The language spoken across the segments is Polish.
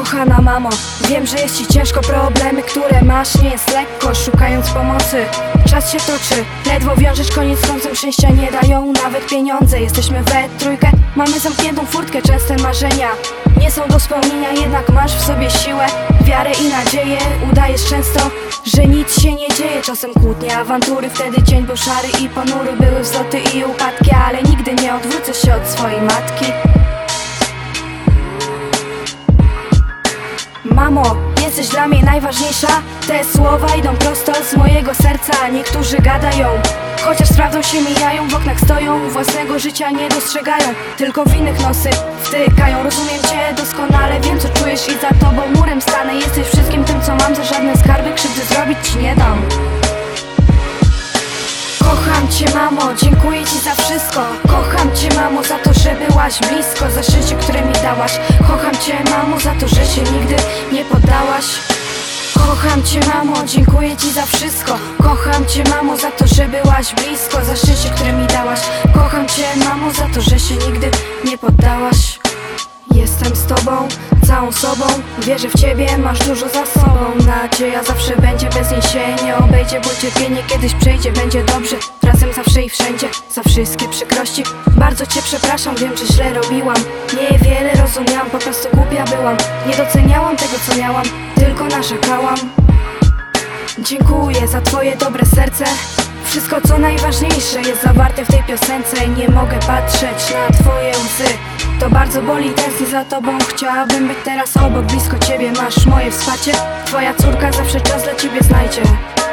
Kochana mamo, wiem, że jest ci ciężko. Problemy, które masz, nie jest lekko. Szukając pomocy, czas się toczy. Ledwo wiążesz koniec z końcem. Szczęścia nie dają nawet pieniądze. Jesteśmy we trójkę, mamy zamkniętą furtkę. Częste marzenia nie są do spełnienia, jednak masz w sobie siłę, wiarę i nadzieję. Udajesz często, że nic się nie dzieje. Czasem kłótnie, awantury, wtedy dzień był szary i ponury. Były wzloty i upadki, ale nigdy nie odwrócę się od swojej matki. Mamo, jesteś dla mnie najważniejsza. Te słowa idą prosto z mojego serca. Niektórzy gadają, chociaż sprawdzą się mijają. W oknach stoją, własnego życia nie dostrzegają. Tylko w innych nosy wtykają. Rozumiem cię doskonale, wiem co czujesz i za tobą murem stanę. Jesteś wszystkim tym co mam, za żadne skarby krzywdy zrobić ci nie dam. Kocham cię mamo, dziękuję ci za wszystko. Kocham cię mamo za to, że byłaś blisko. Za szczęście, które mi dałaś. Kocham cię mamo za to, że się nigdy nie poddałaś. Kocham cię mamo, dziękuję ci za wszystko. Kocham cię mamo za to, że byłaś blisko. Za szczęście, które mi dałaś. Kocham cię mamo za to, że się nigdy nie poddałaś. Jestem z tobą, całą sobą. Wierzę w ciebie, masz dużo za sobą. Nadzieja zawsze będzie, bez niej się nie obejdzie. Bo cierpienie kiedyś przejdzie, będzie dobrze. Razem zawsze i wszędzie, za wszystkie przykrości. Bardzo cię przepraszam, wiem, że źle robiłam. Niewiele rozumiałam, po prostu głupia byłam. Nie doceniałam tego co miałam, tylko narzekałam. Dziękuję za twoje dobre serce. Wszystko co najważniejsze jest zawarte w tej piosence. Nie mogę patrzeć na twoje łzy, to bardzo boli, tęsknię za tobą. Chciałabym być teraz obok, blisko ciebie. Masz moje wsparcie, twoja córka zawsze czas dla ciebie znajdzie.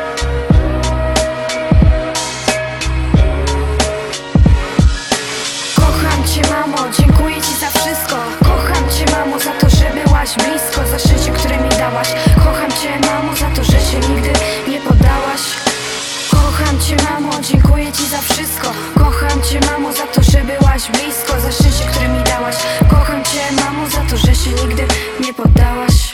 Kocham cię mamo, dziękuję ci za wszystko. Kocham cię mamo za to, że byłaś blisko. Za szczęście, które mi dałaś. Kocham cię mamo za to, że się nigdy nie poddałaś. Kocham cię mamo, dziękuję ci za wszystko. Kocham cię mamo za to, że byłaś blisko. Za szczęście, które mi dałaś. Kocham cię mamo za to, że się nigdy nie poddałaś.